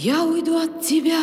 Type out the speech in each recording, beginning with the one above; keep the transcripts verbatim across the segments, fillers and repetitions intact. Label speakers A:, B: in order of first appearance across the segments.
A: я уйду от тебя.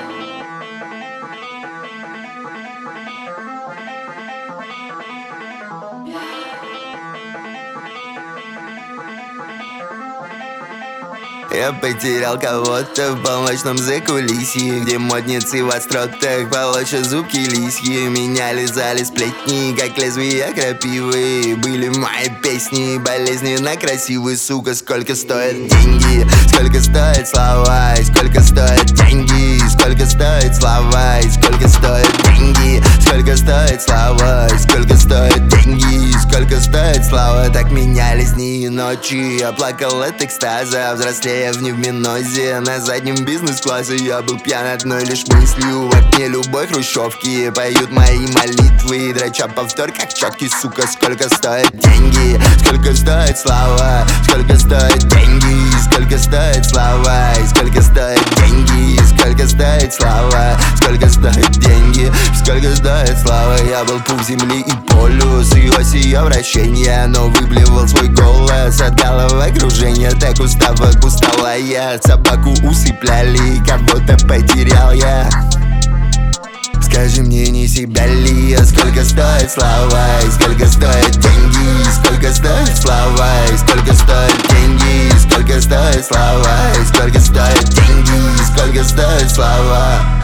B: Я потерял кого-то в полночном закулисье, где модницы в остротах полоща зубки лисьи. Меня лизали сплетни, как лезвия крапивы. Были мои песни болезненно красивые. Сука, сколько стоят деньги, сколько стоят слова, и сколько стоят деньги, сколько стоят слова, и сколько стоят деньги, сколько стоят слова, и сколько стоят деньги, сколько стоит слава. Так менялись дни и ночи. Я плакал от экстаза, взрослея в невминозе. На заднем бизнес-классе я был пьян одной лишь мыслью. В окне любой хрущевки поют мои молитвы, дроча повтор как четкий. Сука, сколько стоят деньги, сколько стоит слава, сколько стоят деньги, сколько стоит слава, и сколько стоят деньги, сколько стоит слава, сколько стоят деньги, сколько стоит слава. Я был пух земли и полюс, и ось ее вращения, но выблевал свой голос от головокружения. Так устава устала я, собаку усыпляли, кого-то потерял я. Скажи мне, не себя ли я? Сколько стоит слова, и сколько стоят деньги, сколько стоит слова, и сколько стоят деньги, сколько стоит слова, и сколько стоят деньги, сколько стоит слова.